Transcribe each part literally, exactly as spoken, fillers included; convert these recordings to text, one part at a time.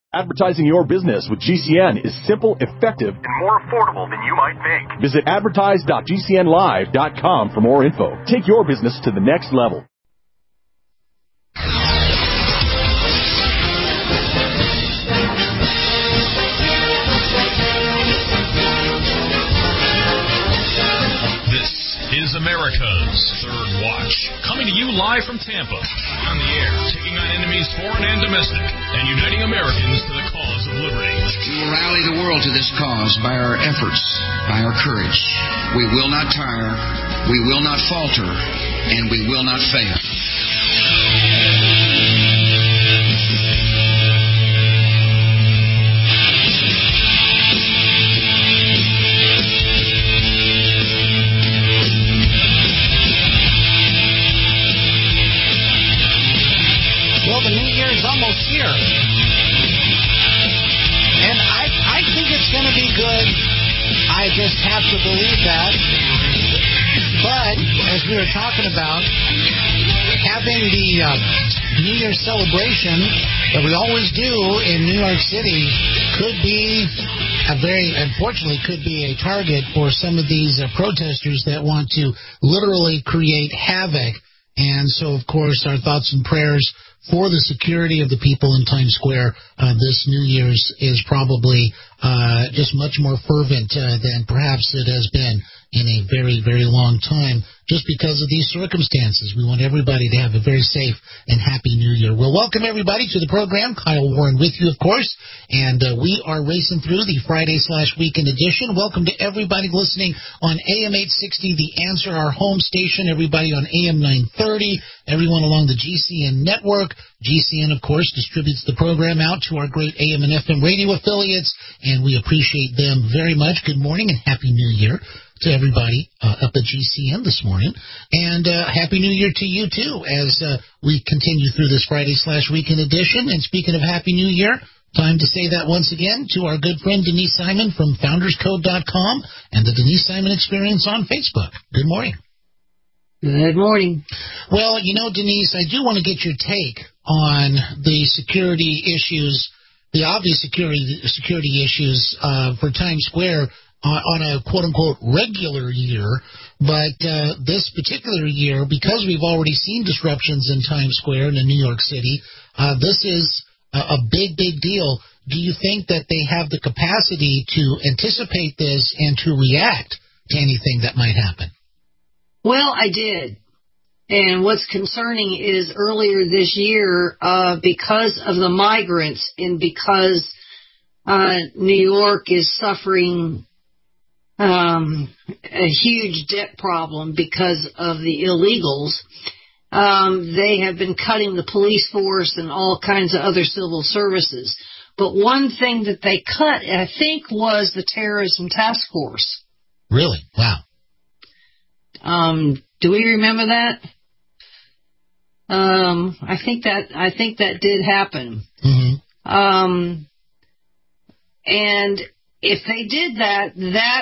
Advertising your business with G C N is simple, effective, and more affordable than you might think. Visit advertise dot g c n live dot com for more info. Take your business to the next level. This is America's Third Watch, coming to you live from Tampa, on the air, taking on enemies foreign and domestic, and uniting Americans to the cause of liberty. We will rally the world to this cause by our efforts, by our courage. We will not tire, we will not falter, and we will not fail. Well, the new year is almost here. And I I think it's going to be good. I just have to believe that. But, as we were talking about, having the uh, New Year's celebration that we always do in New York City could be a very, unfortunately, could be a target for some of these uh, protesters that want to literally create havoc. And so, of course, our thoughts and prayers for the security of the people in Times Square uh, this New Year's is probably uh, just much more fervent uh, than perhaps it has been in a very, very long time, just because of these circumstances. We want everybody to have a very safe and happy New Year. Well, welcome everybody to the program. Kyle Warren with you, of course, and uh, we are racing through the Friday slash weekend edition. Welcome to everybody listening on A M eight sixty, The Answer, our home station, everybody on A M nine thirty, everyone along the G C N network. G C N, of course, distributes the program out to our great A M and F M radio affiliates, and we appreciate them very much. Good morning and Happy New Year to everybody uh, up at G C N this morning. And uh, Happy New Year to you, too, as uh, we continue through this Friday slash weekend edition. And speaking of Happy New Year, time to say that once again to our good friend Denise Simon from founders code dot com and the Denise Simon Experience on Facebook. Good morning. Good morning. Well, you know, Denise, I do want to get your take on the security issues, the obvious security security issues uh, for Times Square on a quote-unquote regular year, but uh, this particular year, because we've already seen disruptions in Times Square and in New York City, uh, this is a, a big, big deal. Do you think that they have the capacity to anticipate this and to react to anything that might happen? Well, I did. And what's concerning is earlier this year, uh, because of the migrants and because uh, New York is suffering Um, a huge debt problem because of the illegals. Um, they have been cutting the police force and all kinds of other civil services. But one thing that they cut, I think, was the terrorism task force. Really? Wow. Um, do we remember that? Um, I think that I think that did happen. Mm-hmm. Um, and if they did that, that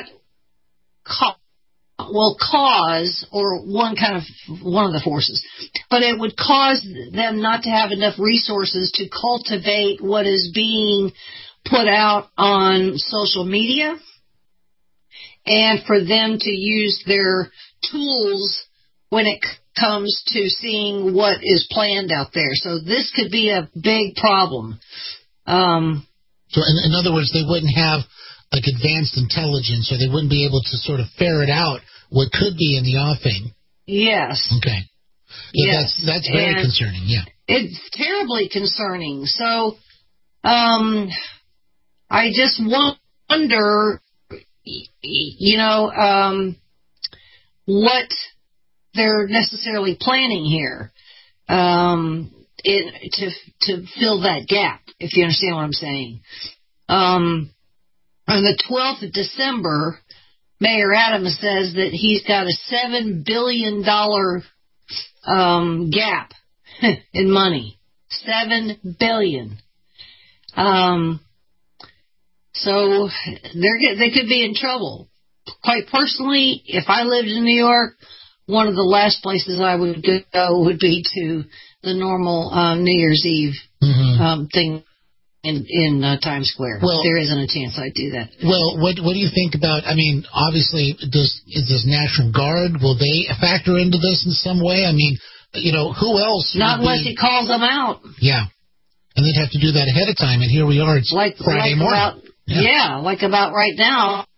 will cause, or one kind of, one of the forces, but it would cause them not to have enough resources to cultivate what is being put out on social media and for them to use their tools when it comes to seeing what is planned out there. So this could be a big problem. Um, so in, in other words, they wouldn't have like advanced intelligence, or they wouldn't be able to sort of ferret out what could be in the offing. Yes. Okay. Yeah, yes. That's, that's very and concerning, yeah. It's terribly concerning. So, um, I just wonder, you know, um, what they're necessarily planning here, um, it, to, to fill that gap, if you understand what I'm saying. Um, On the twelfth of December, Mayor Adams says that he's got a seven billion dollars um, gap in money. seven billion dollars. Um, so they're, they could be in trouble. Quite personally, if I lived in New York, one of the last places I would go would be to the normal um, New Year's Eve mm-hmm. um, thing in, in uh, Times Square. Well, there isn't a chance I'd do that. Well, what what do you think about, I mean, obviously, does is this National Guard, will they factor into this in some way? I mean, you know, who else? Not unless be... he calls them out. Yeah. And they'd have to do that ahead of time, and here we are, it's like, Friday like morning. About, yeah. yeah, like about right now.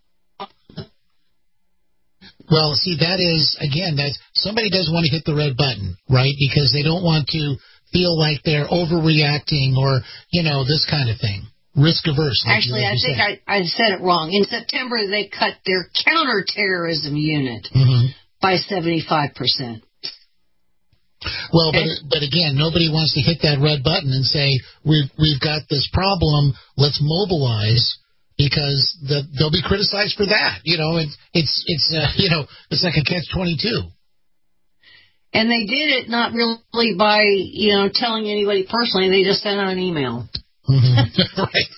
Well, see, that is, again, that somebody does want to hit the red button, right? Because they don't want to feel like they're overreacting or, you know, this kind of thing. Risk averse. Like Actually, I think I, I said it wrong. In September, they cut their counterterrorism unit mm-hmm. by seventy-five percent. Well, but but again, nobody wants to hit that red button and say, we've, we've got this problem, let's mobilize. Because the, they'll be criticized for that, you know. It's it's it's uh, you know it's like a catch twenty-two. And they did it not really by you know telling anybody personally. They just sent out an email. Mm-hmm. Right.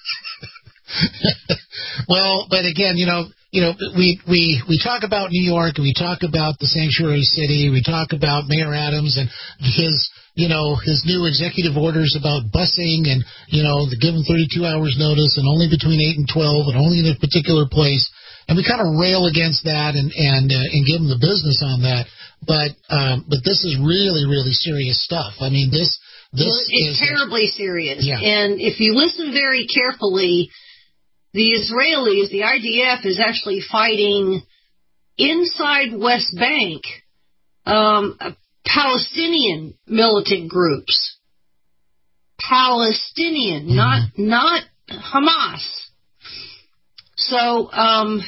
Well, but again, you know, you know, we we we talk about New York, and we talk about the sanctuary city. We talk about Mayor Adams and his. You know, his new executive orders about busing and, you know, the give them thirty-two hours notice and only between eight and twelve and only in a particular place. And we kind of rail against that and, and, uh, and give them the business on that. But, um, but this is really, really serious stuff. I mean, this, this well, it's is terribly serious. Yeah. And if you listen very carefully, the Israelis, the I D F is actually fighting inside West Bank, um, Palestinian militant groups. Palestinian, mm-hmm. not not Hamas. So, um,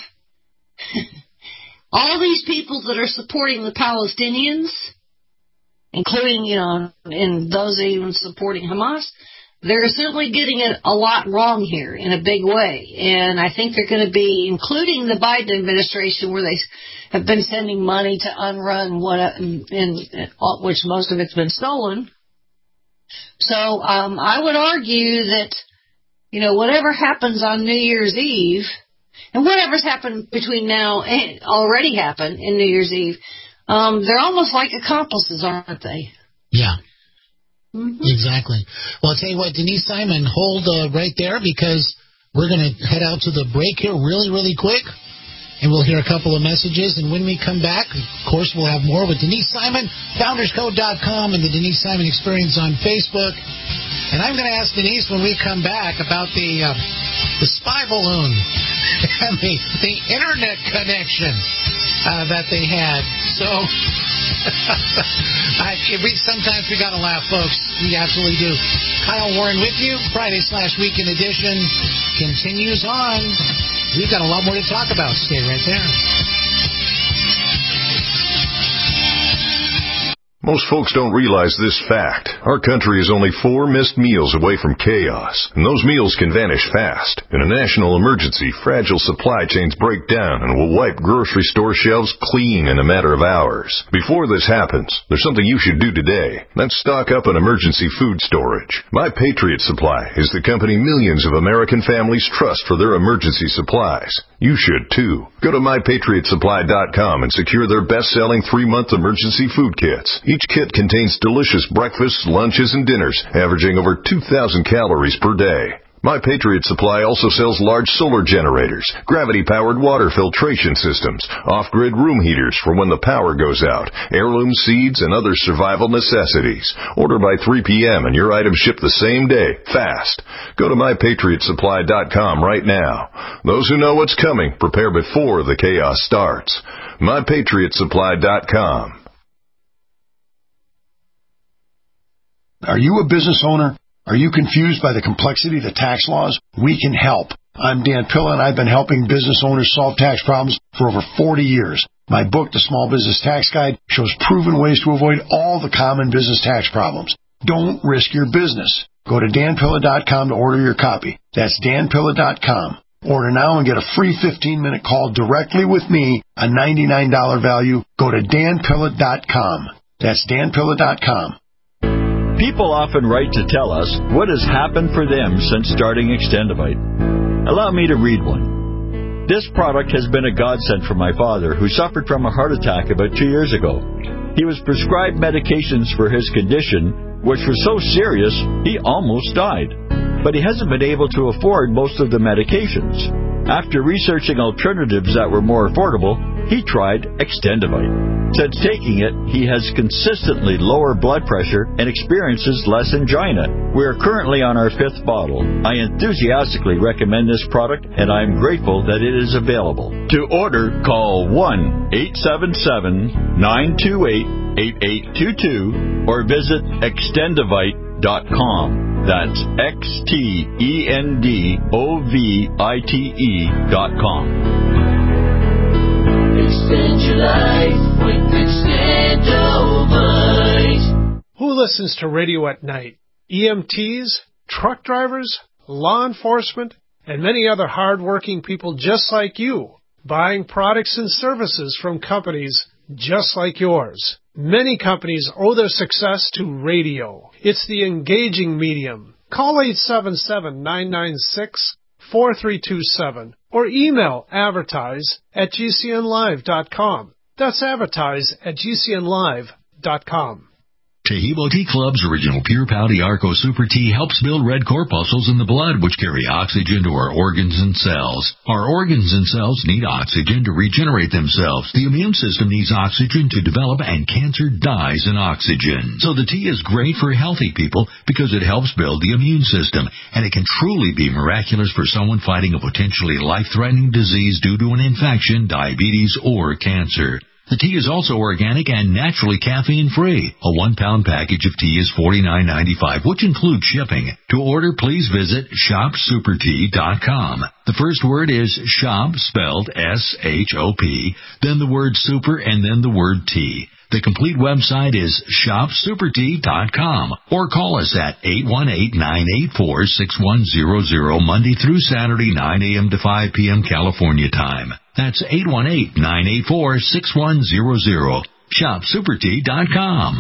all these people that are supporting the Palestinians, including, you know, and those even supporting Hamas, they're simply getting it a lot wrong here in a big way. And I think they're going to be, including the Biden administration, where they have been sending money to UNRWA and what, in, in, which most of it's been stolen. So um, I would argue that, you know, whatever happens on New Year's Eve, and whatever's happened between now and already happened in New Year's Eve, um, they're almost like accomplices, aren't they? Yeah. Mm-hmm. Exactly. Well, I'll tell you what, Denise Simon, hold uh, right there because we're going to head out to the break here really, really quick, and we'll hear a couple of messages. And when we come back, of course, we'll have more with Denise Simon, founders code dot com, and the Denise Simon Experience on Facebook. And I'm going to ask Denise when we come back about the uh, the spy balloon and the, the internet connection uh, that they had. So... I, we, sometimes we gotta laugh, folks. We absolutely do. Kyle Warren with you. Friday slash Weekend Edition continues on. We've got a lot more to talk about. Stay right there. Most folks don't realize this fact. Our country is only four missed meals away from chaos, and those meals can vanish fast. In a national emergency, fragile supply chains break down and will wipe grocery store shelves clean in a matter of hours. Before this happens, there's something you should do today. That's stock up on emergency food storage. My Patriot Supply is the company millions of American families trust for their emergency supplies. You should, too. Go to my patriot supply dot com and secure their best-selling three-month emergency food kits. Each kit contains delicious breakfasts, lunches, and dinners, averaging over two thousand calories per day. My Patriot Supply also sells large solar generators, gravity-powered water filtration systems, off-grid room heaters for when the power goes out, heirloom seeds, and other survival necessities. Order by three p.m. and your items ship the same day, fast. Go to my patriot supply dot com right now. Those who know what's coming prepare before the chaos starts. my patriot supply dot com. Are you a business owner? Are you confused by the complexity of the tax laws? We can help. I'm Dan Pilla, and I've been helping business owners solve tax problems for over forty years. My book, The Small Business Tax Guide, shows proven ways to avoid all the common business tax problems. Don't risk your business. Go to dan pilla dot com to order your copy. That's dan pilla dot com. Order now and get a free fifteen-minute call directly with me, a ninety-nine dollars value. Go to dan pilla dot com. That's dan pilla dot com. People often write to tell us what has happened for them since starting Extendivite. Allow me to read one. This product has been a godsend for my father, who suffered from a heart attack about two years ago. He was prescribed medications for his condition, which was so serious he almost died. but he hasn't been able to afford most of the medications. After researching alternatives that were more affordable, he tried Extendivite. Since taking it, he has consistently lower blood pressure and experiences less angina. We are currently on our fifth bottle. I enthusiastically recommend this product, and I am grateful that it is available. To order, call one eight seven seven, nine two eight, eight eight two two or visit extendivite dot com. That's X T E N D O V I T E dot com. Extend your life with Extendivite. Who listens to radio at night? E M Ts, truck drivers, law enforcement, and many other hard-working people just like you, buying products and services from companies just like yours. Many companies owe their success to radio. It's the engaging medium. Call eight seven seven, nine nine six, four three two seven or email advertise at g c n live dot com. That's advertise at g c n live dot com. Taheebo Tea Club's original Pure Pouty Arco Super Tea helps build red corpuscles in the blood, which carry oxygen to our organs and cells. Our organs and cells need oxygen to regenerate themselves. The immune system needs oxygen to develop, and cancer dies in oxygen. So the tea is great for healthy people because it helps build the immune system, and it can truly be miraculous for someone fighting a potentially life-threatening disease due to an infection, diabetes, or cancer. The tea is also organic and naturally caffeine-free. A one-pound package of tea is forty-nine ninety-five, which includes shipping. To order, please visit shop super tea dot com. The first word is shop, spelled S H O P, then the word super, and then the word tea. The complete website is shop super tea dot com, or call us at eight one eight, nine eight four, six one zero zero Monday through Saturday, nine a.m. to five p.m. California time. That's eight one eight, nine eight four, six one zero zero. shop super tea dot com.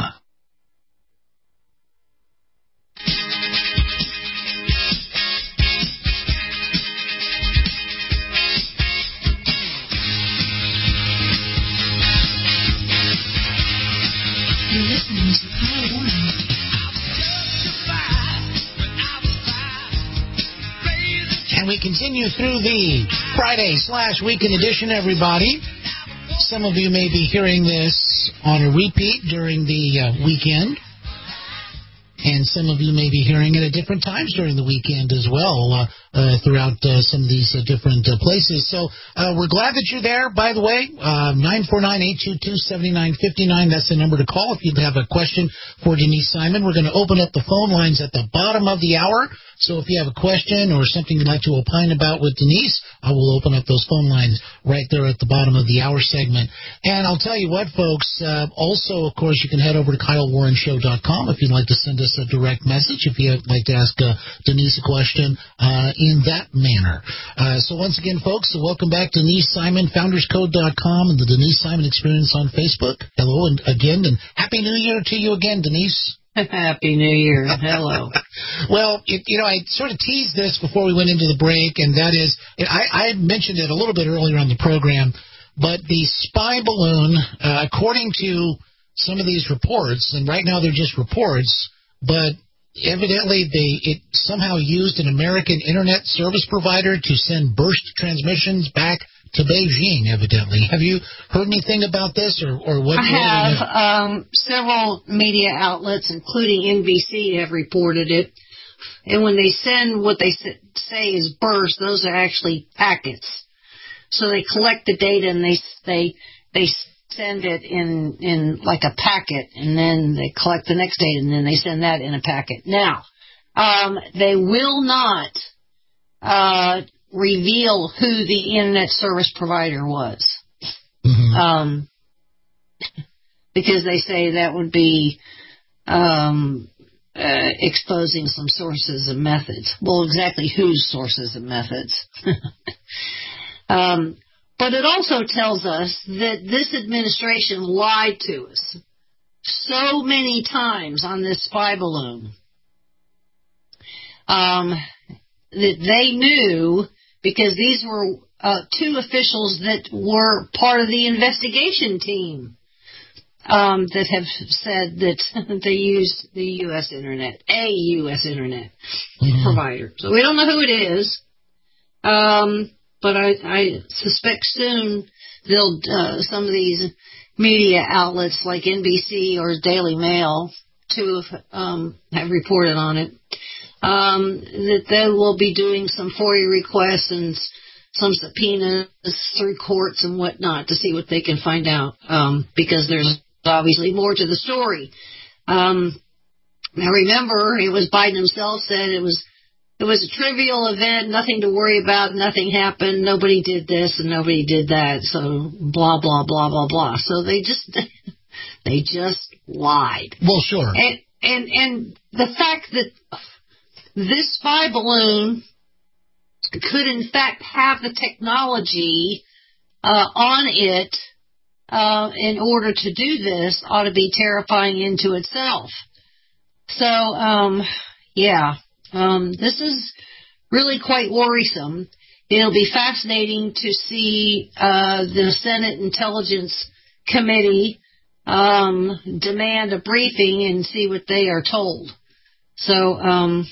You're listening to Power One. And we continue through the Friday slash weekend edition, everybody. Some of you may be hearing this on a repeat during the uh, weekend. And some of you may be hearing it at different times during the weekend as well, uh, uh, throughout uh, some of these uh, different uh, places. So uh, we're glad that you're there, by the way. Uh, nine four nine, eight two two, seven nine five nine, that's the number to call if you'd have a question for Denise Simon. We're going to open up the phone lines at the bottom of the hour. So if you have a question or something you'd like to opine about with Denise, I will open up those phone lines right there at the bottom of the hour segment. And I'll tell you what, folks, uh, also, of course, you can head over to Kyle Warren Show dot com if you'd like to send us a direct message, if you'd like to ask uh, Denise a question uh, in that manner. Uh, so once again, folks, welcome back to Denise Simon, founders code dot com, and the Denise Simon Experience on Facebook. Hello, and again, and Happy New Year to you again, Denise. Happy New Year. Hello. Well, it, you know, I sort of teased this before we went into the break, and that is, I, I mentioned it a little bit earlier on the program, but the spy balloon, uh, according to some of these reports, and right now they're just reports, but evidently they it somehow used an American internet service provider to send burst transmissions back to Beijing, evidently. Have you heard anything about this, or, or what? I have. Um, several media outlets, including N B C, have reported it. And when they send what they say is burst, those are actually packets. So they collect the data and they they they send it in in like a packet, and then they collect the next data and then they send that in a packet. Now, um, they will not uh, reveal who the internet service provider was, mm-hmm. um, because they say that would be um, uh, exposing some sources and methods. Well, exactly whose sources and methods. um, but it also tells us that this administration lied to us so many times on this spy balloon um, that they knew, because these were uh, two officials that were part of the investigation team. um, that have said that they use the U S Internet, a U S Internet mm-hmm. provider. So we don't know who it is, um, but I, I suspect soon they'll uh, some of these media outlets like N B C or Daily Mail to um, have reported on it, um, that they will be doing some FOIA requests and some subpoenas through courts and whatnot to see what they can find out, um, because there's obviously more to the story. Um, now remember, it was Biden himself said it was it was a trivial event, nothing to worry about, nothing happened, nobody did this and nobody did that, so blah, blah, blah, blah, blah. So they just, they just lied. Well, sure. And, and, and the fact that this spy balloon could in fact have the technology uh, on it uh, in order to do this ought to be terrifying into itself. So, um, yeah. Um, this is really quite worrisome. It'll be fascinating to see uh, the Senate Intelligence Committee um, demand a briefing and see what they are told. So, um,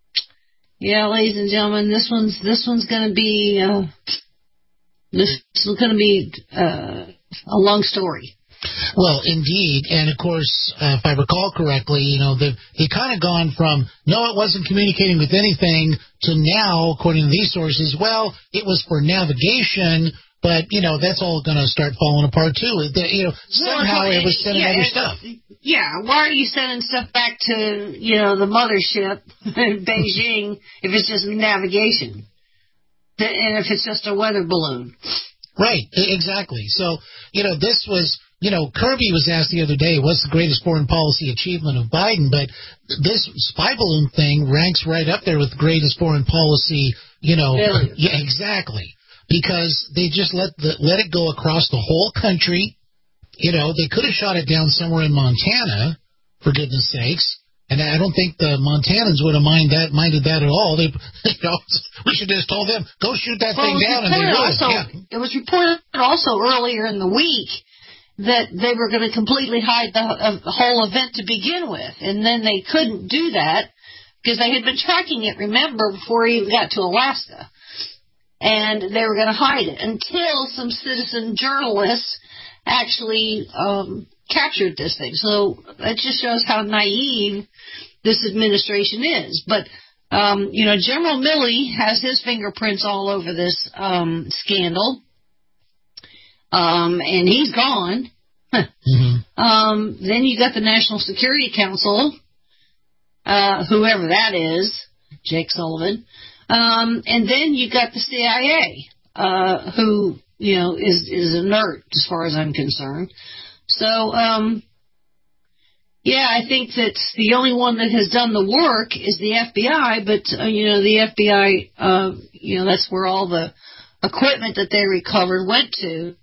yeah, ladies and gentlemen, this one's this one's going to be uh, this is going to be uh, a long story. Well, indeed, and of course, uh, if I recall correctly, you know, the, it kind of gone from, no, it wasn't communicating with anything, to now, according to these sources, well, it was for navigation, but, you know, that's all going to start falling apart, too. The, you know, somehow well, it was sending yeah, other stuff. Yeah, why are you sending stuff back to, you know, the mothership in Beijing if it's just navigation? And if it's just a weather balloon? Right, exactly. So, you know, this was... You know, Kirby was asked the other day, what's the greatest foreign policy achievement of Biden? But this spy balloon thing ranks right up there with the greatest foreign policy, you know. Failure. Yeah, exactly. Because they just let the, let it go across the whole country. You know, they could have shot it down somewhere in Montana, for goodness sakes. And I don't think the Montanans would have mind that, minded that at all. They, you know, we should have just told them, go shoot that well, thing down. And they would. Also, yeah. It was reported also earlier in the week that they were going to completely hide the, uh, the whole event to begin with. And then they couldn't do that because they had been tracking it, remember, before he even got to Alaska. And they were going to hide it until some citizen journalists actually um, captured this thing. So that just shows how naive this administration is. But, um, you know, General Milley has his fingerprints all over this um, scandal. Um, and he's gone. mm-hmm. um, then you got the National Security Council, uh, whoever that is, Jake Sullivan. Um, and then you got the C I A, uh, who, you know, is, is inert as far as I'm concerned. So, um, yeah, I think that the only one that has done the work is the F B I, but, uh, you know, the F B I, uh, you know, that's where all the equipment that they recovered went to.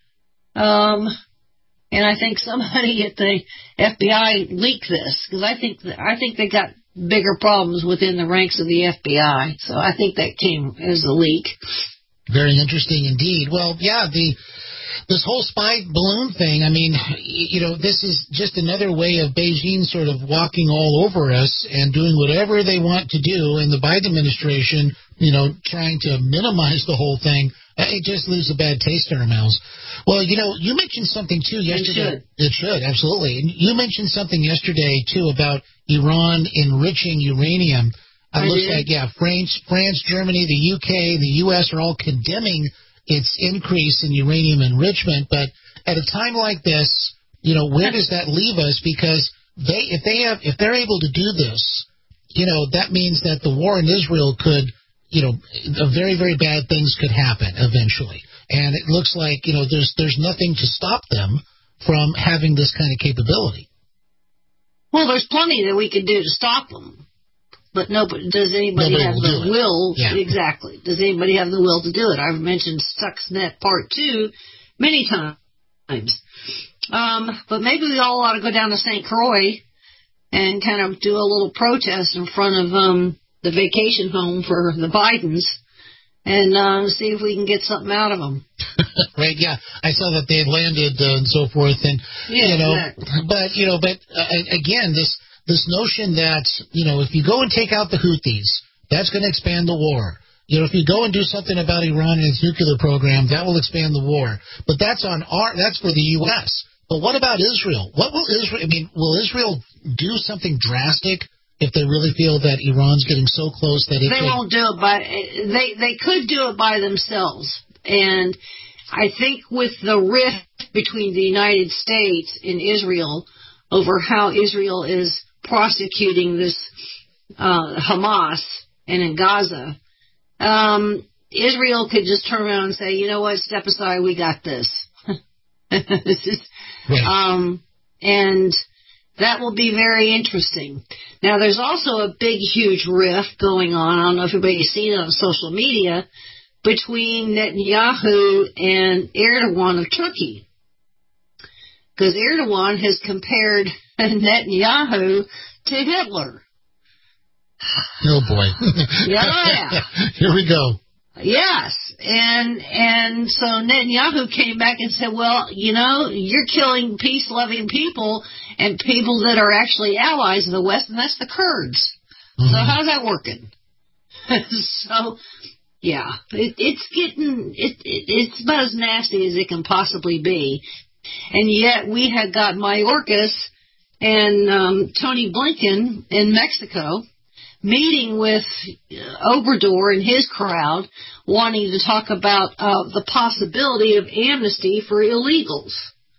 Um, and I think somebody at the F B I leaked this because I think that, I think they got bigger problems within the ranks of the F B I. So I think that came as a leak. Very interesting indeed. Well, yeah, the this whole spy balloon thing, I mean, you know, this is just another way of Beijing sort of walking all over us and doing whatever they want to do, and the Biden administration, you know, trying to minimize the whole thing. It just leaves a bad taste in our mouths. Well, you know, you mentioned something, too, yesterday. It should. It should, absolutely. And you mentioned something yesterday, too, about Iran enriching uranium. It looks like, yeah, France, France, Germany, the U K, the U S are all condemning its increase in uranium enrichment. But at a time like this, you know, where does that leave us? Because they, if they have, if they're able to do this, you know, that means that the war in Israel could, you know, very, very bad things could happen eventually. And it looks like, you know, there's there's nothing to stop them from having this kind of capability. Well, there's plenty that we could do to stop them. But nobody, does anybody nobody have will the will? Yeah. Exactly. Does anybody have the will to do it? I've mentioned Stuxnet Part two many times. Um, but maybe we all ought to go down to Saint Croix and kind of do a little protest in front of um, the vacation home for the Bidens and uh, see if we can get something out of them. Right, yeah. I saw that they had landed uh, and so forth, and yeah, you know, exactly. but you know, but uh, again, this this notion that you know, if you go and take out the Houthis, that's going to expand the war. You know, if you go and do something about Iran and its nuclear program, that will expand the war. But that's on our that's for the U S. But what about Israel? What will Israel? I mean, will Israel do something drastic if they really feel that Iran's getting so close that it they could... won't do it by they they could do it by themselves. And I think with the rift between the United States and Israel over how Israel is prosecuting this uh, Hamas and in Gaza, um, Israel could just turn around and say, you know what, step aside, we got this. This is, right. um, and that will be very interesting. Now, there's also a big, huge rift going on. I don't know if everybody's seen it on social media, between Netanyahu and Erdogan of Turkey. Because Erdogan has compared Netanyahu to Hitler. Oh, boy. Yeah. Here we go. Yes. And and so Netanyahu came back and said, well, you know, you're killing peace-loving people and people that are actually allies of the West, and that's the Kurds. Mm-hmm. So how's that working? So... yeah, it, it's getting, it, it, it's about as nasty as it can possibly be. And yet we had got Mayorkas and um, Tony Blinken in Mexico meeting with Obrador and his crowd, wanting to talk about uh, the possibility of amnesty for illegals.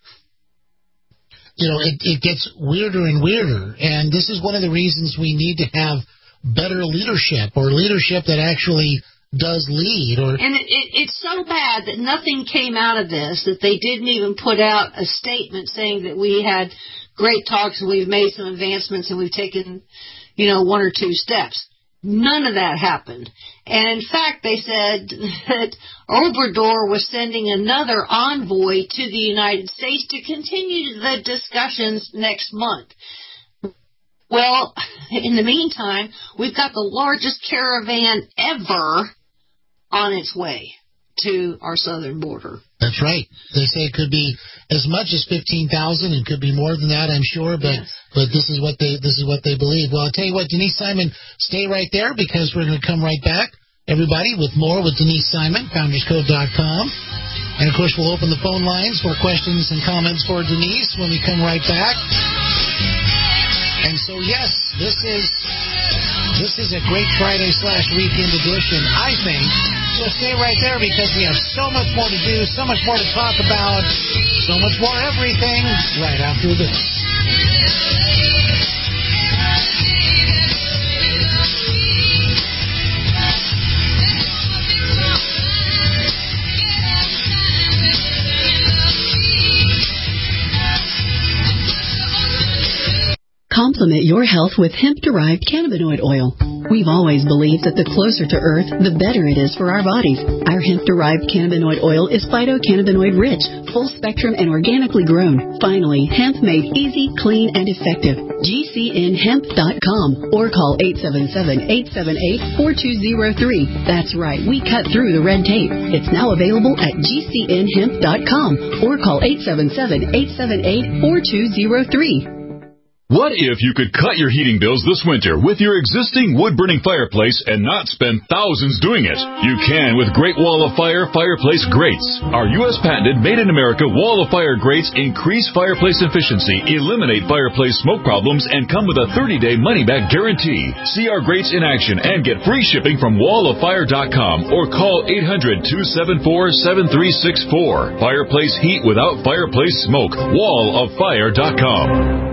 You know, it, it gets weirder and weirder, and this is one of the reasons we need to have better leadership, or leadership that actually does lead. Or and it, it, it's so bad that nothing came out of this, that they didn't even put out a statement saying that we had great talks and we've made some advancements and we've taken, you know, one or two steps. None of that happened. And in fact, they said that Obrador was sending another envoy to the United States to continue the discussions next month. Well, in the meantime, we've got the largest caravan ever on its way to our southern border. That's right. They say it could be as much as fifteen thousand, and could be more than that, I'm sure, but yes. but this is what they this is what they believe. Well, I'll tell you what, Denise Simon, stay right there, because we're going to come right back, everybody, with more with Denise Simon, founders code dot com. And, of course, we'll open the phone lines for questions and comments for Denise when we come right back. And so, yes, this is this is a great Friday slash weekend edition, I think. So stay right there, because we have so much more to do, so much more to talk about, so much more everything right after this. Complement your health with hemp-derived cannabinoid oil. We've always believed that the closer to Earth, the better it is for our bodies. Our hemp-derived cannabinoid oil is phytocannabinoid-rich, full-spectrum, and organically grown. Finally, hemp made easy, clean, and effective. G C N hemp dot com or call eight seven seven, eight seven eight, four two zero three. That's right, we cut through the red tape. It's now available at G C N hemp dot com or call eight seven seven, eight seven eight, four two zero three. What if you could cut your heating bills this winter with your existing wood-burning fireplace and not spend thousands doing it? You can with Great Wall of Fire Fireplace Grates. Our U S patented made-in-America Wall of Fire grates increase fireplace efficiency, eliminate fireplace smoke problems, and come with a thirty-day money-back guarantee. See our grates in action and get free shipping from wall of fire dot com or call eight hundred, two seven four, seven three six four. Fireplace heat without fireplace smoke. wall of fire dot com.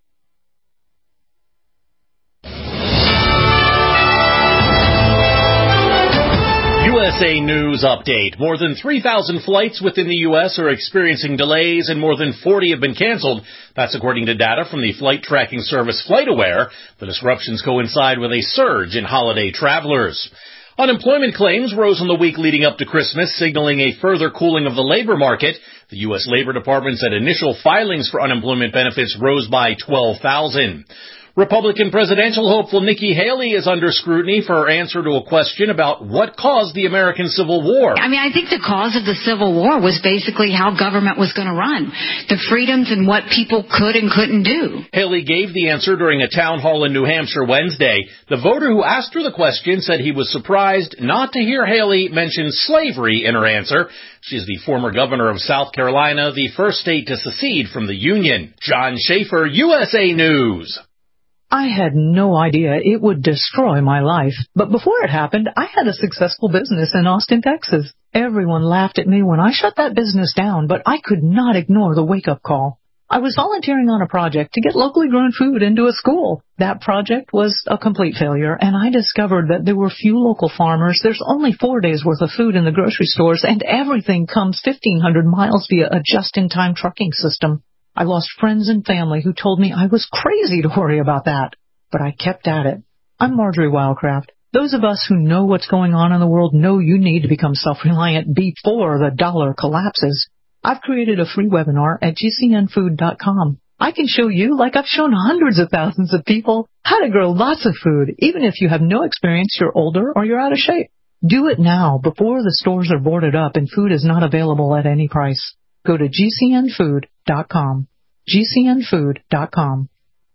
U S A News Update. More than three thousand flights within the U S are experiencing delays, and more than forty have been canceled. That's according to data from the flight tracking service FlightAware. The disruptions coincide with a surge in holiday travelers. Unemployment claims rose in the week leading up to Christmas, signaling a further cooling of the labor market. The U S Labor Department said initial filings for unemployment benefits rose by twelve thousand. Republican presidential hopeful Nikki Haley is under scrutiny for her answer to a question about what caused the American Civil War. I mean, I think the cause of the Civil War was basically how government was going to run, the freedoms and what people could and couldn't do. Haley gave the answer during a town hall in New Hampshire Wednesday. The voter who asked her the question said he was surprised not to hear Haley mention slavery in her answer. She's the former governor of South Carolina, the first state to secede from the Union. John Schaefer, U S A News. I had no idea it would destroy my life. But before it happened, I had a successful business in Austin, Texas. Everyone laughed at me when I shut that business down, but I could not ignore the wake-up call. I was volunteering on a project to get locally grown food into a school. That project was a complete failure, and I discovered that there were few local farmers. There's only four days' worth of food in the grocery stores, and everything comes fifteen hundred miles via a just-in-time trucking system. I lost friends and family who told me I was crazy to worry about that. But I kept at it. I'm Marjorie Wildcraft. Those of us who know what's going on in the world know you need to become self-reliant before the dollar collapses. I've created a free webinar at G C N food dot com. I can show you, like I've shown hundreds of thousands of people, how to grow lots of food, even if you have no experience, you're older, or you're out of shape. Do it now, before the stores are boarded up and food is not available at any price. Go to G C N food dot com. G C N food dot com.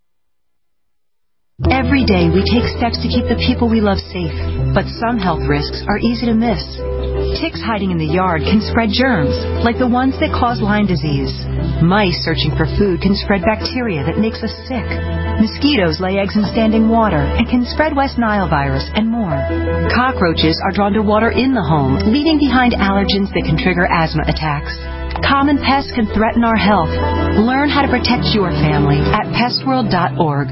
Every day we take steps to keep the people we love safe, but some health risks are easy to miss. Ticks hiding in the yard can spread germs, like the ones that cause Lyme disease. Mice searching for food can spread bacteria that makes us sick. Mosquitoes lay eggs in standing water and can spread West Nile virus and more. Cockroaches are drawn to water in the home, leaving behind allergens that can trigger asthma attacks. Common pests can threaten our health. Learn how to protect your family at pest world dot org.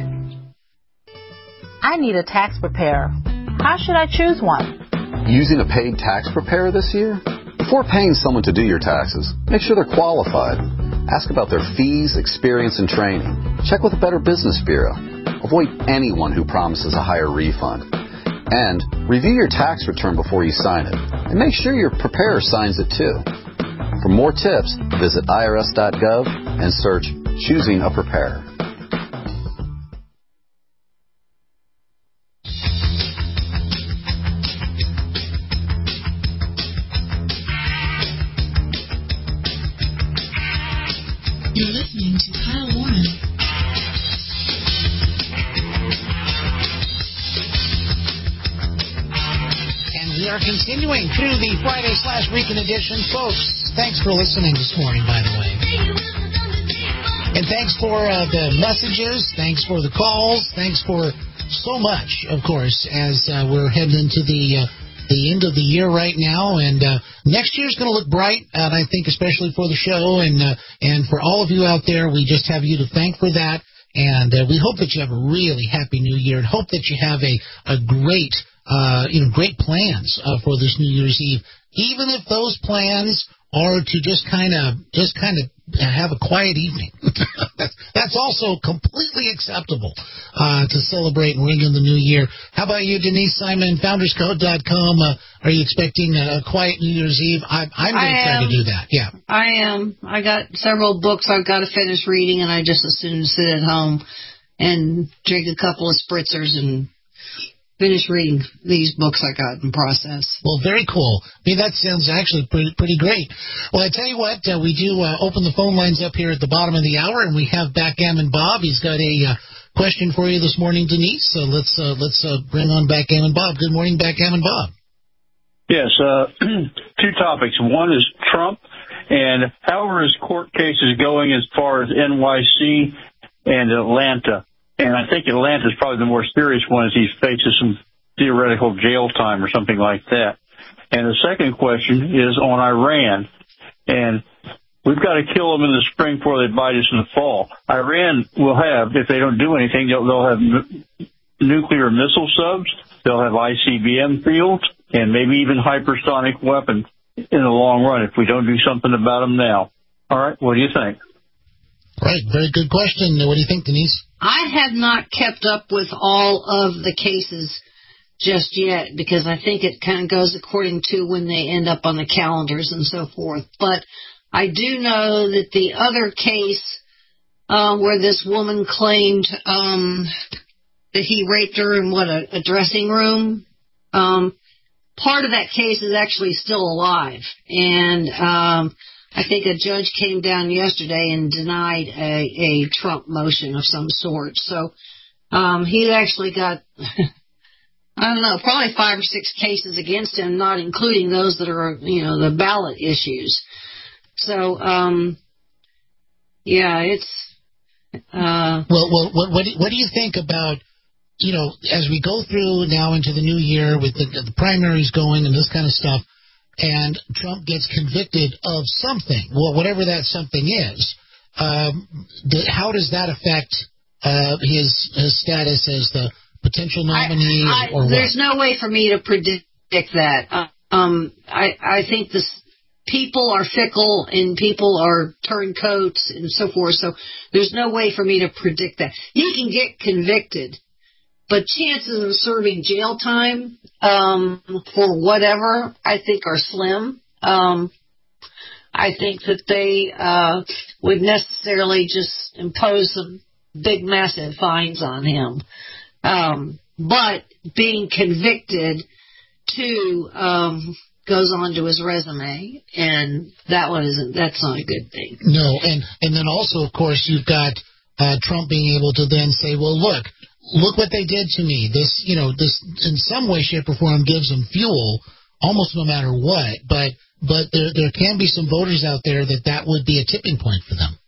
I need a tax preparer. How should I choose one? Using a paid tax preparer this year? Before paying someone to do your taxes, make sure they're qualified. Ask about their fees, experience, and training. Check with a Better Business Bureau. Avoid anyone who promises a higher refund. And review your tax return before you sign it. And make sure your preparer signs it too. For more tips, visit I R S dot gov and search Choosing a Preparer. You're listening to Kyle Warren. And we are continuing through the Friday slash weekend edition, folks. Thanks for listening this morning, by the way. And thanks for uh, the messages. Thanks for the calls. Thanks for so much, of course, as uh, we're heading into the... Uh, the end of the year right now, and uh, next year's going to look bright, and I think especially for the show, and uh, and for all of you out there, we just have you to thank for that, and uh, we hope that you have a really happy new year, and hope that you have a, a great, uh, you know, great plans uh, for this New Year's Eve, even if those plans are to just kind of, just kind of have a quiet evening. That's also completely acceptable uh, to celebrate and ring in the new year. How about you, Denise Simon, founders code dot com? Uh, are you expecting a, a quiet New Year's Eve? I, I'm going to try to do that. Yeah, I am. I got several books I've got to finish reading, and I just as soon sit at home and drink a couple of spritzers and finish reading these books I got in process. Well, very cool. I mean, that sounds actually pretty pretty great. Well, I tell you what, uh, we do uh, open the phone lines up here at the bottom of the hour, and we have Backgammon Bob. He's got a uh, question for you this morning, Denise. So let's uh, let's uh, bring on Backgammon Bob. Good morning, Backgammon Bob. Yes, uh, two topics. One is Trump, and how are his court cases going as far as N Y C and Atlanta? And I think Atlanta's probably the more serious one, as he faces some theoretical jail time or something like that. And the second question is on Iran. And we've got to kill them in the spring before they bite us in the fall. Iran will have, if they don't do anything, they'll, they'll have n- nuclear missile subs, they'll have I C B M fields, and maybe even hypersonic weapons in the long run if we don't do something about them now. All right, what do you think? Right, very good question. What do you think, Denise? I have not kept up with all of the cases just yet because I think it kind of goes according to when they end up on the calendars and so forth. But I do know that the other case uh, where this woman claimed um, that he raped her in, what, a, a dressing room. Um, part of that case is actually still alive. And um, I think a judge came down yesterday and denied a, a Trump motion of some sort. So um, he's actually got, I don't know, probably five or six cases against him, not including those that are, you know, the ballot issues. So, um, yeah, it's... Uh, well, well, what, what, do, what do you think about, you know, as we go through now into the new year with the, the primaries going and this kind of stuff, and Trump gets convicted of something, well, whatever that something is, um, the, how does that affect uh, his his status as the potential nominee? I, I, or, or there's what? no way for me to predict that. Uh, um, I, I think this people are fickle and people are turncoats and so forth, so there's no way for me to predict that. You can get convicted, but chances of serving jail time um, for whatever, I think, are slim. Um, I think that they uh, would necessarily just impose some big, massive fines on him. Um, but being convicted, too, um, goes on to his resume, and that one isn't. That's not a good thing. No, and and then also, of course, you've got uh, Trump being able to then say, well, look. Look what they did to me. This, you know, this in some way, shape, or form gives them fuel, almost no matter what. But but there there can be some voters out there that that would be a tipping point for them.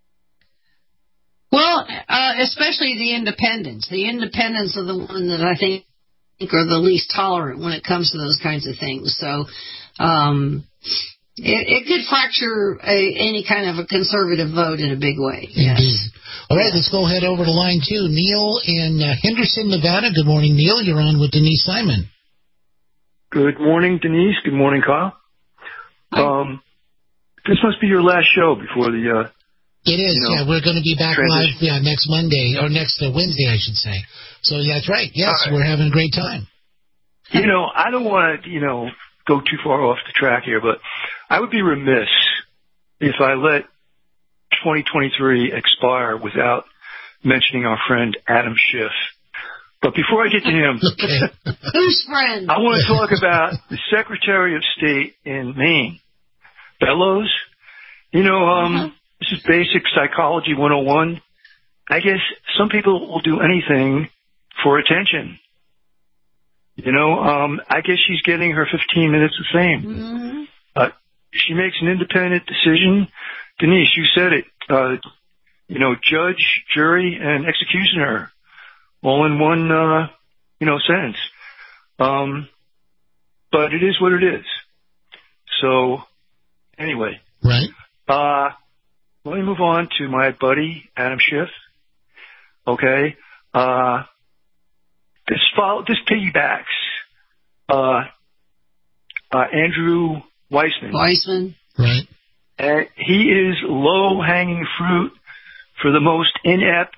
Well, uh, especially the independents. The independents are the one that I think are the least tolerant when it comes to those kinds of things. So um, it, it could fracture a, any kind of a conservative vote in a big way. Yes. Indeed. All right, let's go ahead over to line two. Neil in uh, Henderson, Nevada. Good morning, Neil. You're on with Denise Simon. Good morning, Denise. Good morning, Kyle. Um, this must be your last show before the... Uh, it is, you know, yeah. We're going to be back transition. live yeah, next Monday, or next uh, Wednesday, I should say. So, yeah, that's right. Yes, right. We're having a great time. You know, I don't want to, you know, go too far off the track here, but I would be remiss if I let twenty twenty-three expire without mentioning our friend Adam Schiff. But before I get to him, who's friend? I want to talk about the Secretary of State in Maine, Bellows. You know, um, uh-huh. This is basic psychology one oh one. I guess some people will do anything for attention. You know, um, I guess she's getting her fifteen minutes of fame. Mm-hmm. Uh, she makes an independent decision. Denise, you said it. Uh, you know, judge, jury, and executioner, all in one, uh, you know, sentence. Um, but it is what it is. So, anyway. Right. Uh, let me move on to my buddy, Adam Schiff. Okay. Uh, this follow, this piggybacks, uh, uh, Andrew Weissman. Weissman. Right. And he is low-hanging fruit for the most inept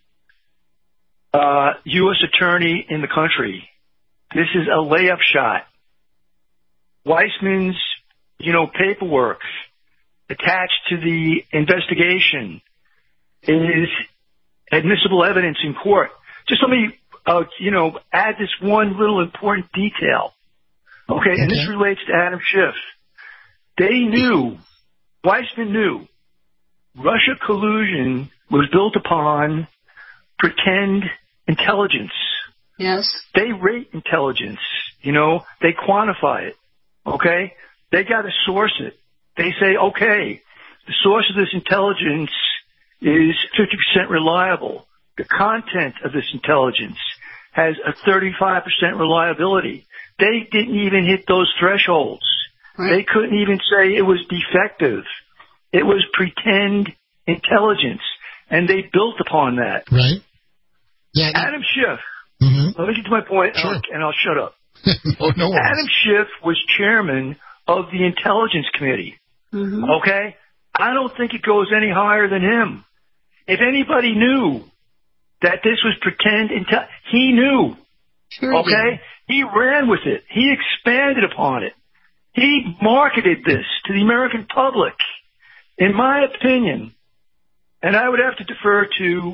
uh, U S attorney in the country. This is a layup shot. Weissman's, you know, paperwork attached to the investigation is admissible evidence in court. Just let me, uh, you know, add this one little important detail. Okay, okay. And this relates to Adam Schiff. They knew, Weissman knew, Russia collusion was built upon pretend intelligence. Yes. They rate intelligence, you know, they quantify it, okay? They got to source it. They say, okay, the source of this intelligence is fifty percent reliable. The content of this intelligence has a thirty-five percent reliability. They didn't even hit those thresholds. Right. They couldn't even say it was defective. It was pretend intelligence, and they built upon that. Right. Yeah. Adam Schiff, mm-hmm. let me get to my point, sure. and, I'll, and I'll shut up. no, no Adam Schiff was chairman of the Intelligence Committee. Mm-hmm. Okay? I don't think it goes any higher than him. If anybody knew that this was pretend intelligence, he knew. Sure okay? Did. He ran with it. He expanded upon it. He marketed this to the American public. In my opinion, And I would have to defer to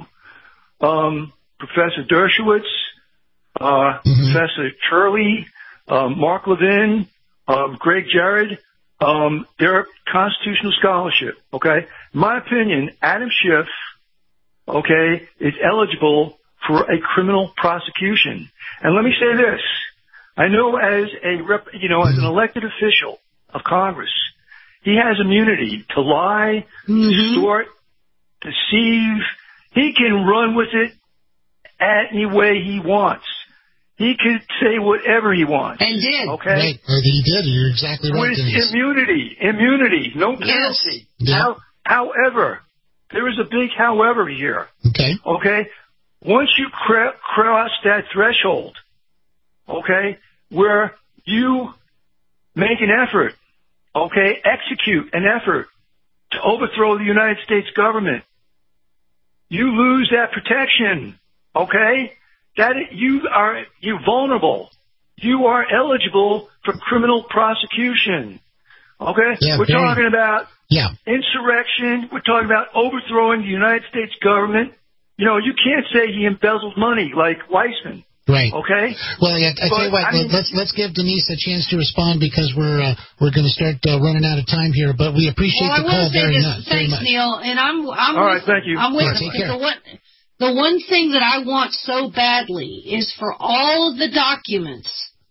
um, Professor Dershowitz, uh, mm-hmm. Professor Turley, um, Mark Levin, um, Greg Jared, um, their constitutional scholarship, okay? In my opinion, Adam Schiff, okay, is eligible for a criminal prosecution. And let me say this. I know as a rep, you know, as an elected official of Congress, he has immunity to lie, mm-hmm. distort, deceive. He can run with it any way he wants. He could say whatever he wants. And did. Okay? Right. He did. You're exactly right. With immunity. Immunity. No penalty. Yes. Yeah. How, however, there is a big however here. Okay. Okay? Once you cre- cross that threshold, okay, where you make an effort, okay, execute an effort to overthrow the United States government, you lose that protection, okay? That you are you vulnerable. You are eligible for criminal prosecution. Okay? Yeah, we're very, talking about yeah. insurrection. We're talking about overthrowing the United States government. You know, you can't say he embezzled money like Weissman. Right. Okay. Well, I, I tell you what. I mean, let's let's give Denise a chance to respond because we're uh, we're going to start uh, running out of time here. But we appreciate well, the call very, this, much, thanks, very much. Neil. And I'm I'm all with, right. Thank you. I'm with yeah, take care. The one, the one thing that I want so badly is for all of the documents,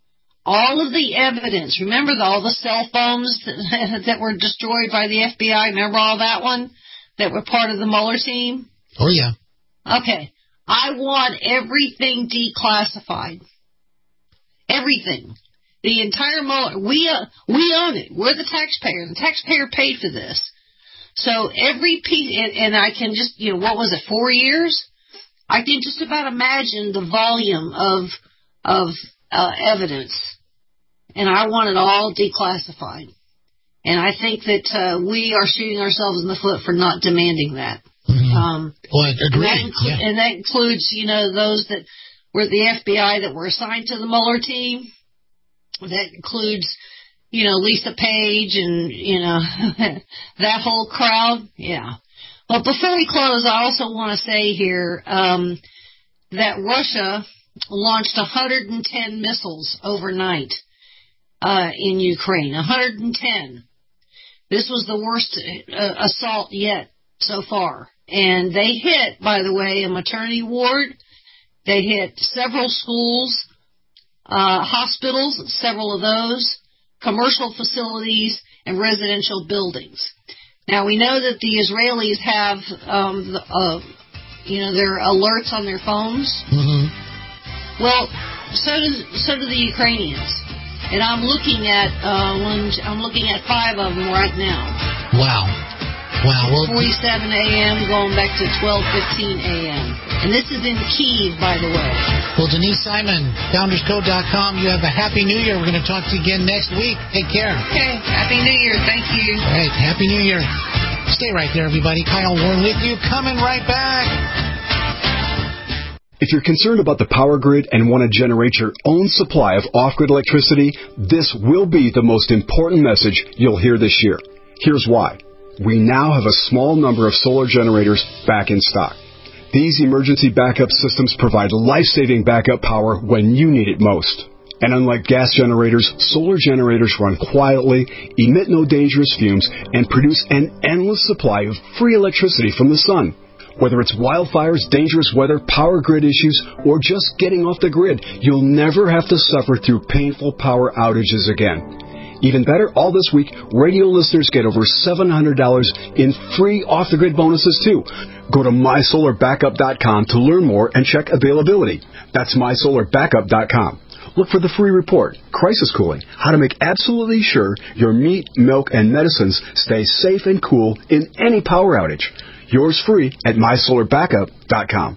all of the evidence. Remember the, all the cell phones that, that were destroyed by the F B I. Remember all that one that were part of the Mueller team. Oh yeah. Okay. I want everything declassified. Everything. The entire Mueller. We, uh, we own it. We're the taxpayer. The taxpayer paid for this. So every piece, and, and I can just, you know, what was it, four years? I can just about imagine the volume of, of, uh, evidence. And I want it all declassified. And I think that, uh, we are shooting ourselves in the foot for not demanding that. Mm-hmm. Um, well, I agree. And that, inclu- yeah. and that includes, you know, those that were the F B I that were assigned to the Mueller team. That includes, you know, Lisa Page and, you know, that whole crowd. Yeah. Well, before we close, I also want to say here um, that Russia launched one hundred ten missiles overnight uh, in Ukraine. one hundred ten. This was the worst uh, assault yet so far. And they hit, by the way, a maternity ward. They hit several schools, uh, hospitals, several of those, commercial facilities, and residential buildings. Now, we know that the Israelis have, um, the, uh, you know, their alerts on their phones. Mm-hmm. Well, so do, so do the Ukrainians. And I'm looking at, uh, one, I'm looking at five of them right now. Wow. Wow. Well, forty-seven a.m. going back to twelve fifteen a.m. And this is in Kyiv, by the way. Well, Denise Simon, founders code dot com, you have a Happy New Year. We're going to talk to you again next week. Take care. Okay. Happy New Year. Thank you. All right. Happy New Year. Stay right there, everybody. Kyle Warren with you. Coming right back. If you're concerned about the power grid and want to generate your own supply of off-grid electricity, this will be the most important message you'll hear this year. Here's why. We now have a small number of solar generators back in stock. These emergency backup systems provide life-saving backup power when you need it most. And unlike gas generators, solar generators run quietly, emit no dangerous fumes, and produce an endless supply of free electricity from the sun. Whether it's wildfires, dangerous weather, power grid issues, or just getting off the grid, you'll never have to suffer through painful power outages again. Even better, all this week, radio listeners get over seven hundred dollars in free off-the-grid bonuses, too. Go to my solar backup dot com to learn more and check availability. That's my solar backup dot com. Look for the free report, Crisis Cooling, how to make absolutely sure your meat, milk, and medicines stay safe and cool in any power outage. Yours free at my solar backup dot com.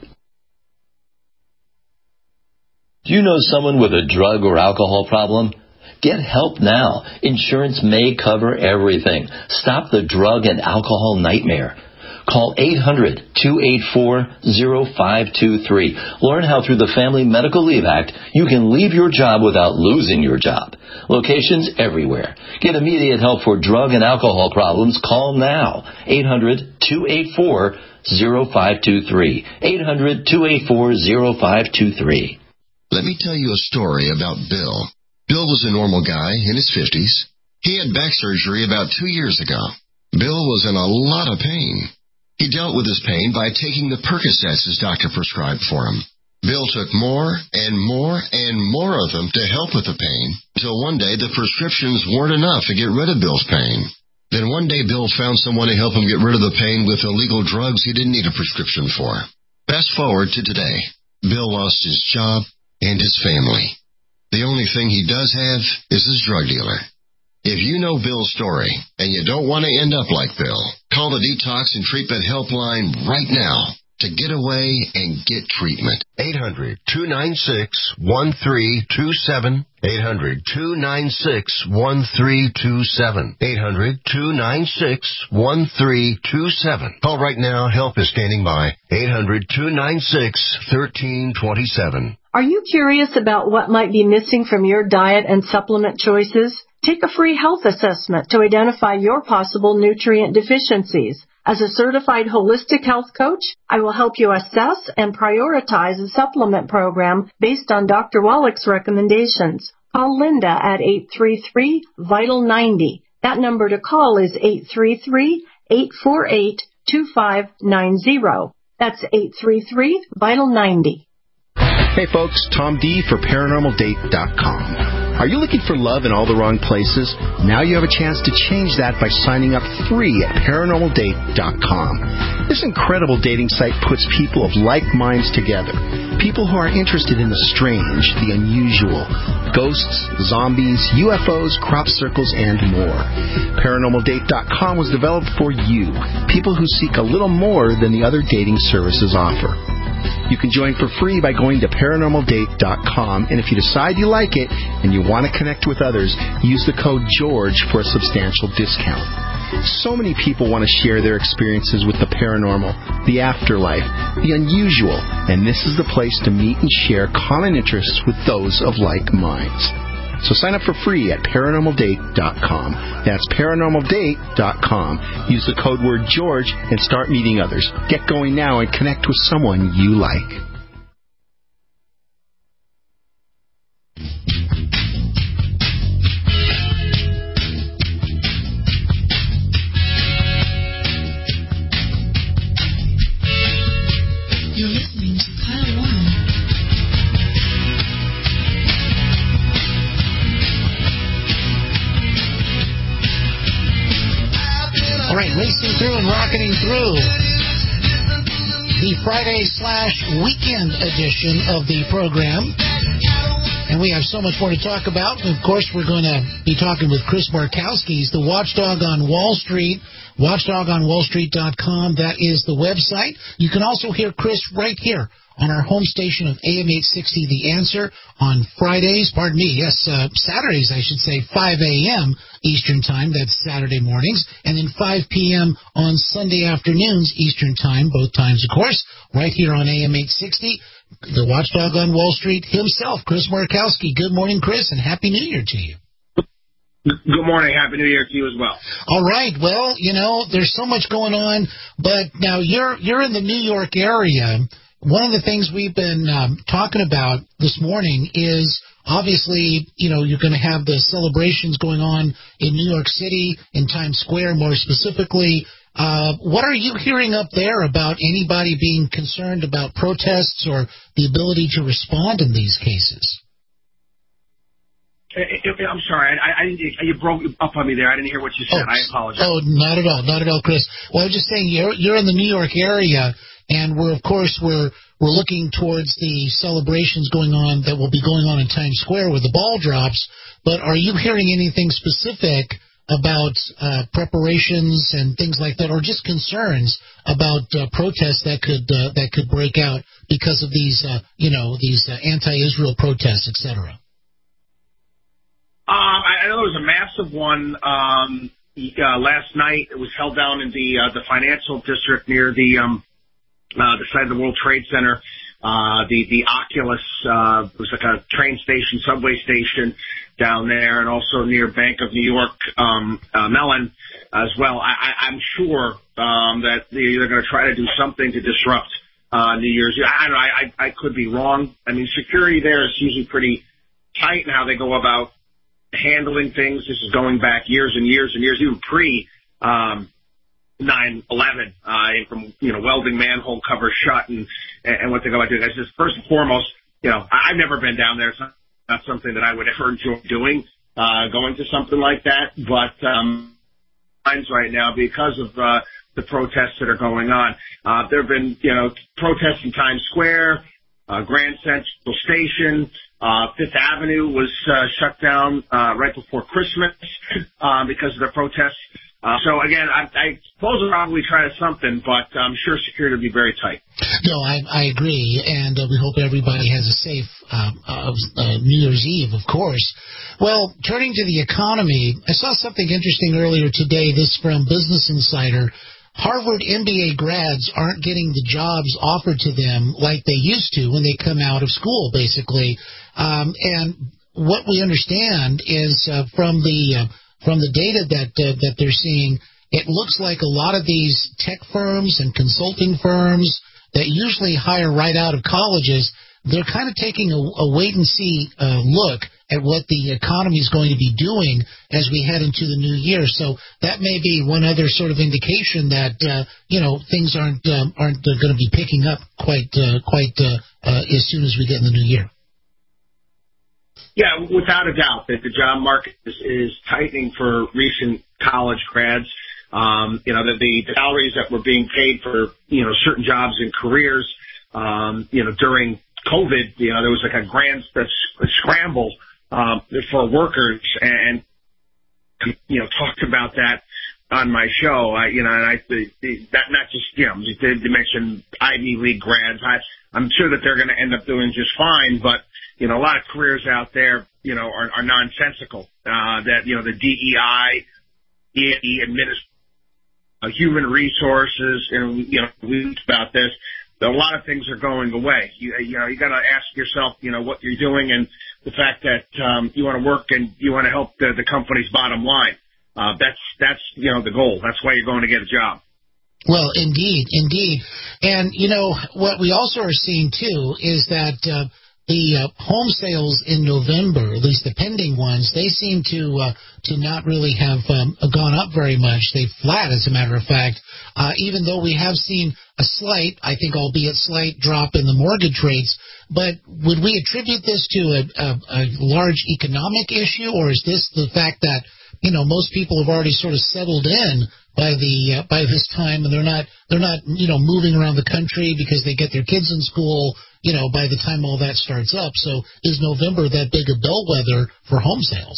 Do you know someone with a drug or alcohol problem? Get help now. Insurance may cover everything. Stop the drug and alcohol nightmare. Call eight hundred, two eight four, zero five two three. Learn how through the Family Medical Leave Act you can leave your job without losing your job. Locations everywhere. Get immediate help for drug and alcohol problems. Call now. eight hundred, two eight four, zero five two three. eight hundred, two eight four, zero five two three. Let me tell you a story about Bill. Bill was a normal guy in his fifties. He had back surgery about two years ago. Bill was in a lot of pain. He dealt with his pain by taking the Percocets his doctor prescribed for him. Bill took more and more and more of them to help with the pain, until one day the prescriptions weren't enough to get rid of Bill's pain. Then one day Bill found someone to help him get rid of the pain with illegal drugs he didn't need a prescription for. Fast forward to today. Bill lost his job and his family. The only thing he does have is his drug dealer. If you know Bill's story and you don't want to end up like Bill, call the Detox and Treatment Helpline right now to get away and get treatment. eight hundred, two nine six, one three two seven. eight hundred, two nine six, one three two seven. eight hundred, two nine six, one three two seven. Call right now. Help is standing by. eight hundred, two nine six, one three two seven. Are you curious about what might be missing from your diet and supplement choices? Take a free health assessment to identify your possible nutrient deficiencies. As a certified holistic health coach, I will help you assess and prioritize a supplement program based on Doctor Wallach's recommendations. Call Linda at eight three three, vital ninety. That number to call is eight three three, eight four eight, two five nine zero. That's eight three three, vital ninety. Hey folks, Tom D for paranormal date dot com. Are you looking for love in all the wrong places? Now you have a chance to change that by signing up free at paranormal date dot com. This incredible dating site puts people of like minds together. People who are interested in the strange, the unusual, ghosts, zombies, U F Os, crop circles, and more. paranormal date dot com was developed for you, people who seek a little more than the other dating services offer. You can join for free by going to paranormal date dot com, and if you decide you like it and you want to connect with others, use the code GEORGE for a substantial discount. So many people want to share their experiences with the paranormal, the afterlife, the unusual, and this is the place to meet and share common interests with those of like minds. So sign up for free at paranormal date dot com. That's paranormal date dot com. Use the code word George and start meeting others. Get going now and connect with someone you like. You're listening to Kyle Warren. All right, racing through and rocketing through the Friday slash weekend edition of the program. And we have so much more to talk about. Of course, we're going to be talking with Chris Markowski. He's the watchdog on Wall Street. watchdog on wall street dot com. That is the website. You can also hear Chris right here on our home station of A M eight sixty, The Answer, on Fridays, pardon me, yes, uh, Saturdays, I should say, five a.m. Eastern Time, that's Saturday mornings, and then five p.m. on Sunday afternoons Eastern Time, both times, of course, right here on A M eight sixty, the watchdog on Wall Street himself, Chris Markowski. Good morning, Chris, and Happy New Year to you. Good morning. Happy New Year to you as well. All right. Well, you know, there's so much going on, but now you're you're in the New York area. One of the things we've been um, talking about this morning is obviously, you know, you're going to have the celebrations going on in New York City, in Times Square more specifically. Uh, what are you hearing up there about anybody being concerned about protests or the ability to respond in these cases? I'm sorry, I, I, you broke up on me there. I didn't hear what you said. Oh, I apologize. Oh, not at all, not at all, Chris. Well, I was just saying you're you're in the New York area, and we're of course we're we're looking towards the celebrations going on that will be going on in Times Square with the ball drops. But are you hearing anything specific about uh, preparations and things like that, or just concerns about uh, protests that could uh, that could break out because of these uh, you know these uh, anti-Israel protests, et cetera? Um, I, I know there was a massive one um, uh, last night. It was held down in the uh, the financial district near the um, uh, the site of the World Trade Center. Uh, the, the Oculus, uh, was like a train station, subway station down there, and also near Bank of New York, um, uh, Mellon as well. I, I, I'm sure, um, that they're going to try to do something to disrupt, uh, New Year's. I don't know, I, I, I could be wrong. I mean, security there is usually pretty tight in how they go about handling things. This is going back years and years and years, even pre, um, nine eleven, uh, from, you know, welding manhole covers shut and, and what they go about doing. I said, first and foremost, you know, I've never been down there. It's not, not something that I would ever enjoy doing, uh, going to something like that. But, um, times right now, because of, uh, the protests that are going on, uh, there have been, you know, protests in Times Square, uh, Grand Central Station, uh, Fifth Avenue was, uh, shut down, uh, right before Christmas, uh, because of the protests. Uh, so, again, I, I suppose we'll probably try something, but I'm sure security will be very tight. No, I, I agree, and uh, we hope everybody has a safe uh, uh, uh, New Year's Eve, of course. Well, turning to the economy, I saw something interesting earlier today, this from Business Insider. Harvard M B A grads aren't getting the jobs offered to them like they used to when they come out of school, basically. Um, and what we understand is uh, from the... Uh, From the data that uh, that they're seeing, it looks like a lot of these tech firms and consulting firms that usually hire right out of colleges, they're kind of taking a, a wait-and-see uh, look at what the economy is going to be doing as we head into the new year. So that may be one other sort of indication that uh, you know things aren't um, aren't uh, going to be picking up quite uh, quite uh, uh, as soon as we get in the new year. Yeah, without a doubt that the job market is, is tightening for recent college grads. Um, you know, the, the salaries that were being paid for, you know, certain jobs and careers, um, you know, during COVID, you know, there was like a grand a, a scramble um, for workers, and, you know, talked about that on my show. I, you know, and I, the, the, that not just, you know, they, they mentioned Ivy League grads. I, I'm sure that they're going to end up doing just fine, but you know, a lot of careers out there, you know, are, are nonsensical. Uh, that, you know, the D E I, E and E, administ- uh, human resources, and, you know, we talked about this. A lot of things are going away. You, you know, you got to ask yourself, you know, what you're doing, and the fact that um, you want to work and you want to help the, the company's bottom line. Uh, that's, that's, you know, the goal. That's why you're going to get a job. Well, indeed, indeed. And, you know, what we also are seeing, too, is that uh, the uh, home sales in November, at least the pending ones, they seem to uh, to not really have um, gone up very much. They're flat, as a matter of fact, uh, even though we have seen a slight, I think albeit slight, drop in the mortgage rates. But would we attribute this to a, a, a large economic issue, or is this the fact that, you know, most people have already sort of settled in by the uh, by this time, and they're not they're not you know moving around the country because they get their kids in school, you know, by the time all that starts up. So is November that big a bellwether for home sales?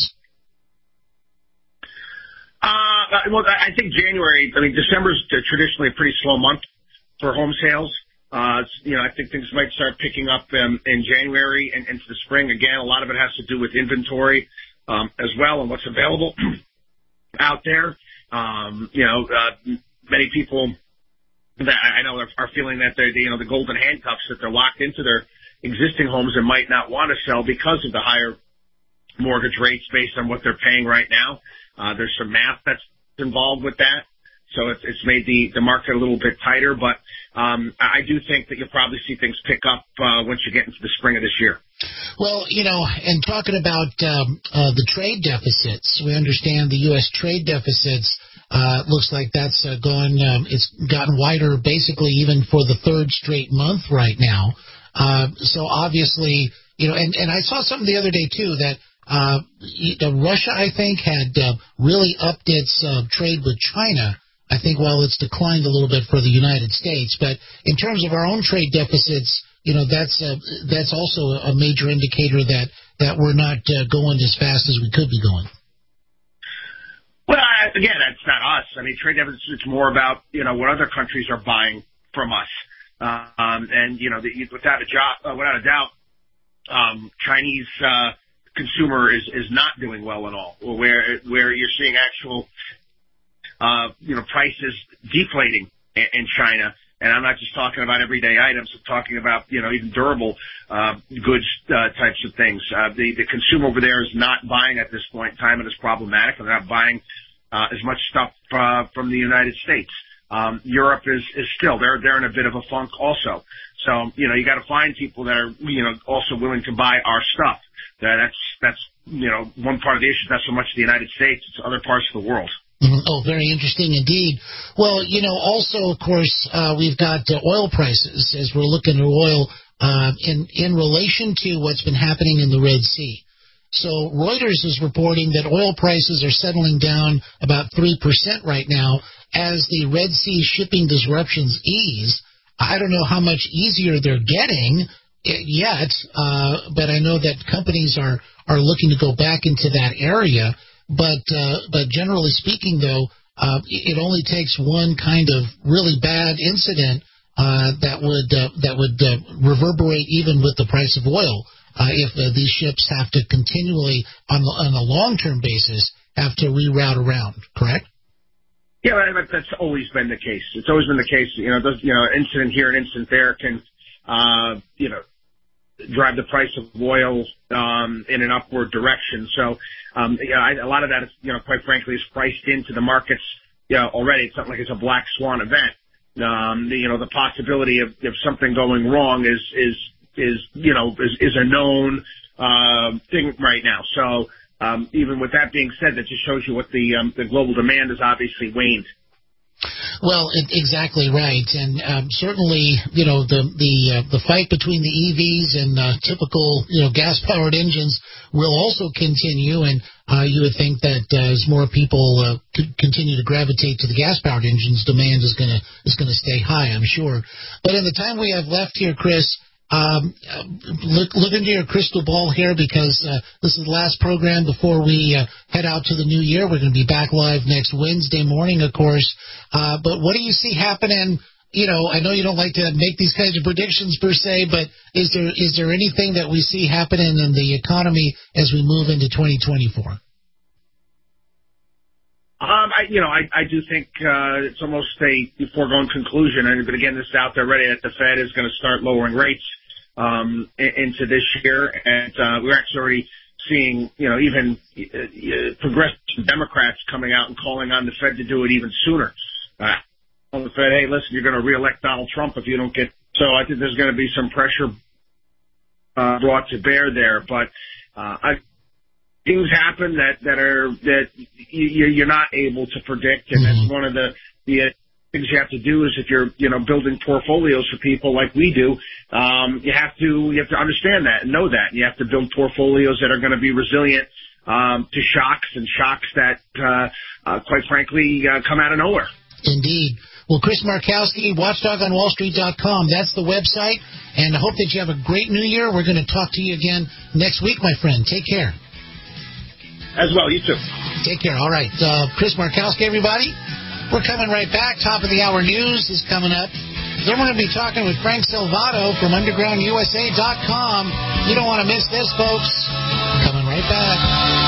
Uh, well, I think January, I mean, December's traditionally a pretty slow month for home sales. Uh, you know, I think things might start picking up um, in January and into the spring. Again, a lot of it has to do with inventory um, as well and what's available out there. Um, you know, uh, many people that I know are, are feeling that they're, you know, the golden handcuffs, that they're locked into their existing homes and might not want to sell because of the higher mortgage rates based on what they're paying right now. Uh, there's some math that's involved with that. So it's, it's made the, the market a little bit tighter, but um, I do think that you'll probably see things pick up uh, once you get into the spring of this year. Well, you know, and talking about um, uh, the trade deficits, we understand the U S trade deficits, uh, looks like that's uh, gone, um, it's gotten wider basically even for the third straight month right now. Uh, so obviously, you know, and, and I saw something the other day, too, that uh, Russia, I think, had uh, really upped its uh, trade with China. I think while it's declined a little bit for the United States, but in terms of our own trade deficits, you know, that's uh, that's also a major indicator that, that we're not uh, going as fast as we could be going. Well, I, again, that's not us. I mean, trade deficits, it's more about, you know, what other countries are buying from us. Uh, um, and, you know, the, without a job, uh, without a doubt, um, Chinese uh, consumer is, is not doing well at all, where where you're seeing actual Uh, you know, prices deflating in, in China. And I'm not just talking about everyday items. I'm talking about, you know, even durable uh, goods uh, types of things. Uh, the, the consumer over there is not buying at this point in time, and it's problematic. And they're not buying uh, as much stuff uh, from the United States. Um, Europe is, is still, they're, they're in a bit of a funk also. So, you know, you got to find people that are, you know, also willing to buy our stuff. Uh, that's, that's, you know, one part of the issue. Not so much the United States, it's other parts of the world. Mm-hmm. Oh, very interesting indeed. Well, you know, also, of course, uh, we've got uh, oil prices as we're looking at oil uh, in, in relation to what's been happening in the Red Sea. So Reuters is reporting that oil prices are settling down about three percent right now as the Red Sea shipping disruptions ease. I don't know how much easier they're getting yet, uh, but I know that companies are, are looking to go back into that area. But uh, but generally speaking, though, uh, it only takes one kind of really bad incident uh, that would uh, that would uh, reverberate even with the price of oil uh, if uh, these ships have to continually, on, the, on a long-term basis, have to reroute around. Correct? Yeah, that's always been the case. It's always been the case. You know, those, you know, incident here, an incident there can, uh, you know, drive the price of oil um, in an upward direction. So, um, you know, I, a lot of that is, you know, quite frankly, is priced into the markets, you know, already. It's not like it's a black swan event. Um, the, you know, the possibility of, of something going wrong is, is, is, you know, is, is a known uh, thing right now. So, um, even with that being said, that just shows you what the um, the global demand has obviously waned. Well, it, exactly right, and um, certainly, you know, the the uh, the fight between the E Vs and uh, typical, you know, gas-powered engines will also continue, and uh, you would think that uh, as more people uh, c- continue to gravitate to the gas-powered engines, demand is gonna is gonna stay high, I'm sure. But in the time we have left here, Chris, Um, look, look into your crystal ball here because uh, this is the last program before we uh, head out to the new year. We're going to be back live next Wednesday morning, of course. Uh, but what do you see happening? You know, I know you don't like to make these kinds of predictions per se, but is there is there anything that we see happening in the economy as we move into twenty twenty-four? Um, I, you know, I, I do think uh, it's almost a foregone conclusion. And but again, this is out there already that the Fed is going to start lowering rates um, into this year, and uh, we're actually already seeing, you know, even uh, progressive Democrats coming out and calling on the Fed to do it even sooner. Uh, on the Fed, hey, listen, you're going to reelect Donald Trump if you don't get. So I think there's going to be some pressure uh, brought to bear there, but uh, I. Things happen that, that are, that you, you're not able to predict. And that's one of the, the things you have to do is if you're, you know, building portfolios for people like we do, um, you have to, you have to understand that and know that. And you have to build portfolios that are going to be resilient, um, to shocks and shocks that, uh, uh, quite frankly, uh, come out of nowhere. Indeed. Well, Chris Markowski, watchdog on wall street dot com. That's the website. And I hope that you have a great new year. We're going to talk to you again next week, my friend. Take care. As well, you too. Take care. All right. Uh, Chris Markowski, everybody. We're coming right back. Top of the hour news is coming up. Then we're going to be talking with Frank Salvato from underground U S A dot com. You don't want to miss this, folks. Coming right back.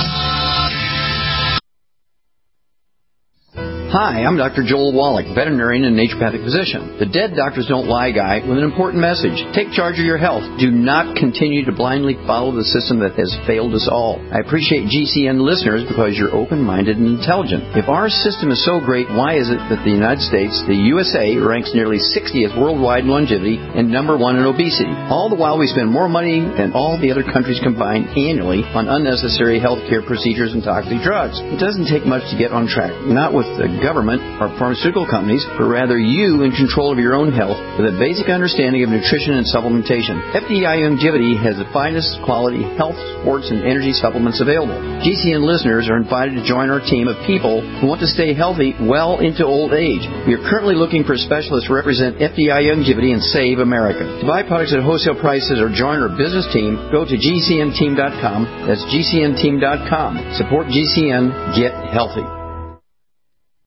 Hi, I'm Doctor Joel Wallach, veterinarian and naturopathic physician. The Dead Doctors Don't Lie guy with an important message. Take charge of your health. Do not continue to blindly follow the system that has failed us all. I appreciate G C N listeners because you're open-minded and intelligent. If our system is so great, why is it that the United States, the U S A, ranks nearly sixtieth worldwide in longevity and number one in obesity? All the while we spend more money than all the other countries combined annually on unnecessary health care procedures and toxic drugs. It doesn't take much to get on track. Not with the government or pharmaceutical companies, but rather you in control of your own health with a basic understanding of nutrition and supplementation. F D I Longevity has the finest quality health, sports, and energy supplements available. G C N listeners are invited to join our team of people who want to stay healthy well into old age. We are currently looking for specialists to represent F D I Longevity and save America. To buy products at wholesale prices or join our business team, go to G C N team dot com. That's G C N team dot com. Support G C N. Get healthy.